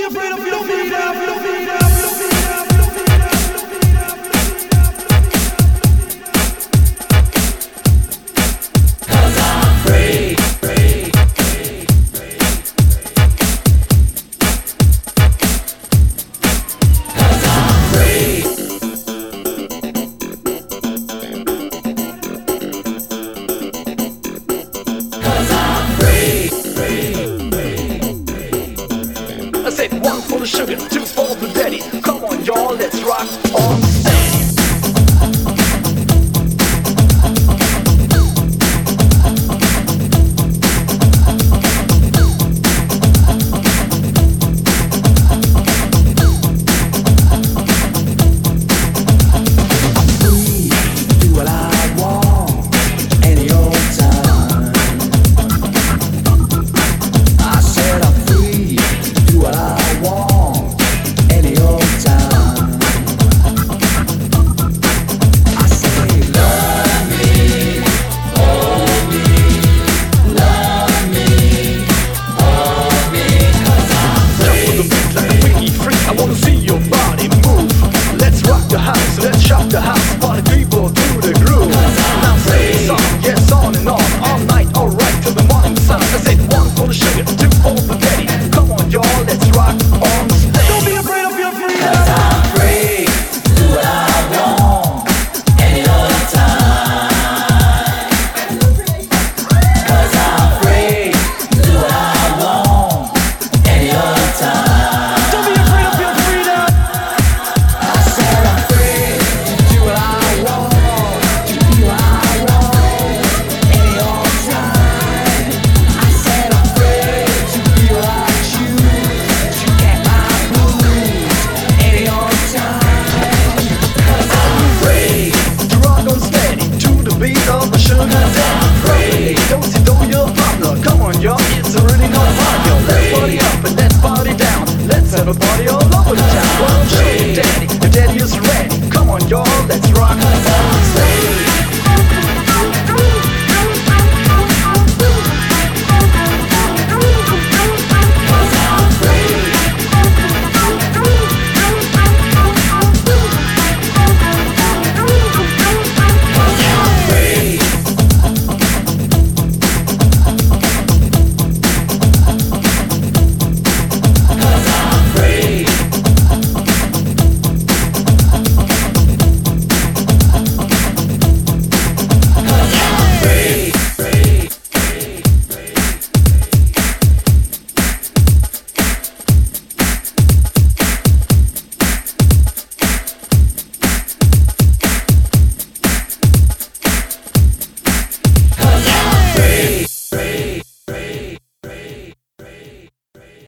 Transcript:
afraid of freedom. I said one for the sugar, two for the daddy. Come on, y'all, let's rock on steady. Do what I want, any old time. I said I'm free, do what I want, any old time. I say love me, hold me, love me, hold me, 'cause I'm free. Jump with the beat like a wiggy freak. I wanna see your body move. Let's rock the house, let's shock the house. Party people to the groove. Now sing the song, yes, on and on, all night, alright till the morning sun. I said one for the sugar, two for the daddy. Come on, y'all, let's rock on steady. Don't be afraid of your freedom. 'Cause I'm free, do what I want, any old time. 'Cause I'm free, do what I want, any old time. Don't be afraid of your freedom. I said I'm free, do what I want, do what I want, any old time. I said I'm free to be what I choose, to get my blues, any old time. 'Cause I'm free. To rock on steady to the beat of the sugar daddy. Don't see do your partner. Come on, y'all, it's really not hard, yo. Let's party up and let's party down. Let's have a party all